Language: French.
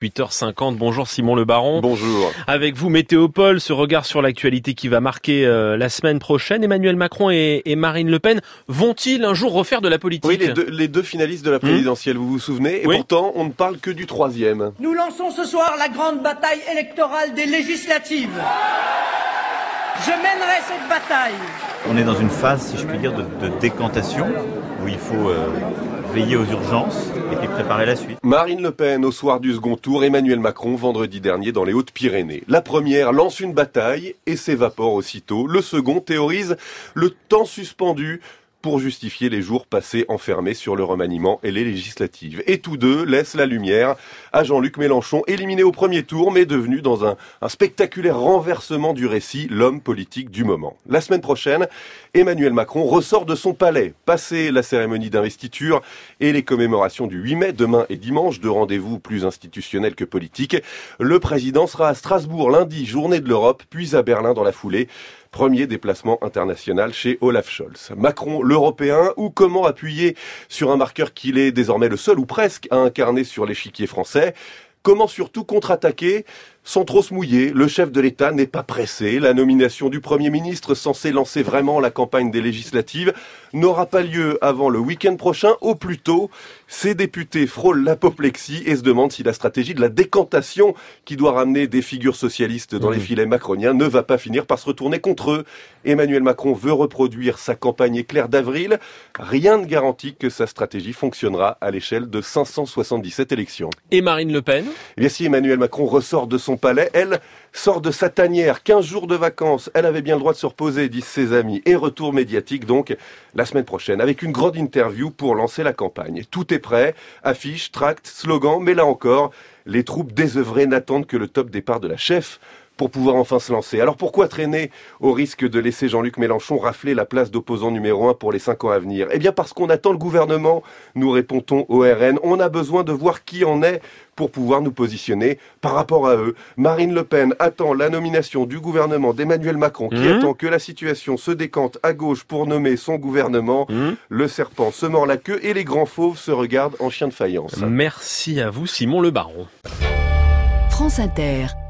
8h50, bonjour Simon Le Baron. Bonjour. Avec vous, Météopole, ce regard sur l'actualité qui va marquer la semaine prochaine. Emmanuel Macron et Marine Le Pen vont-ils un jour refaire de la politique ? Oui, les deux finalistes de la présidentielle, vous vous souvenez ? Et pourtant, on ne parle que du troisième. Nous lançons ce soir la grande bataille électorale des législatives. Je mènerai cette bataille. On est dans une phase, si je puis dire, de décantation, où il faut veiller aux urgences et puis préparer la suite. Marine Le Pen au soir du second tour, Emmanuel Macron vendredi dernier dans les Hautes-Pyrénées. La première lance une bataille et s'évapore aussitôt. Le second théorise le temps suspendu pour justifier les jours passés enfermés sur le remaniement et les législatives. Et tous deux laissent la lumière à Jean-Luc Mélenchon, éliminé au premier tour, mais devenu dans un spectaculaire renversement du récit, l'homme politique du moment. La semaine prochaine, Emmanuel Macron ressort de son palais. Passé la cérémonie d'investiture et les commémorations du 8 mai, demain et dimanche, deux rendez-vous plus institutionnels que politiques, le président sera à Strasbourg lundi, journée de l'Europe, puis à Berlin dans la foulée. Premier déplacement international chez Olaf Scholz. Macron, l'Européen, ou comment appuyer sur un marqueur qu'il est désormais le seul ou presque à incarner sur l'échiquier français ? Comment surtout contre-attaquer sans trop se mouiller? Le chef de l'État n'est pas pressé. La nomination du Premier ministre, censé lancer vraiment la campagne des législatives, n'aura pas lieu avant le week-end prochain. Au plus tôt, ses députés frôlent l'apoplexie et se demandent si la stratégie de la décantation, qui doit ramener des figures socialistes dans les filets macroniens, ne va pas finir par se retourner contre eux. Emmanuel Macron veut reproduire sa campagne éclair d'avril. Rien ne garantit que sa stratégie fonctionnera à l'échelle de 577 élections. Et Marine Le Pen ? Eh bien, si Emmanuel Macron ressort de son palais, elle sort de sa tanière, 15 jours de vacances, elle avait bien le droit de se reposer, disent ses amis, et retour médiatique donc la semaine prochaine, avec une grande interview pour lancer la campagne. Tout est prêt, affiches, tracts, slogans, mais là encore, les troupes désœuvrées n'attendent que le top départ de la chef pour pouvoir enfin se lancer. Alors pourquoi traîner au risque de laisser Jean-Luc Mélenchon rafler la place d'opposant numéro 1 pour les 5 ans à venir ? Eh bien parce qu'on attend le gouvernement, nous répond-on au RN. On a besoin de voir qui en est pour pouvoir nous positionner par rapport à eux. Marine Le Pen attend la nomination du gouvernement d'Emmanuel Macron, qui attend que la situation se décante à gauche pour nommer son gouvernement. Le serpent se mord la queue et les grands fauves se regardent en chien de faïence. Merci à vous Simon Le Baron. France Inter.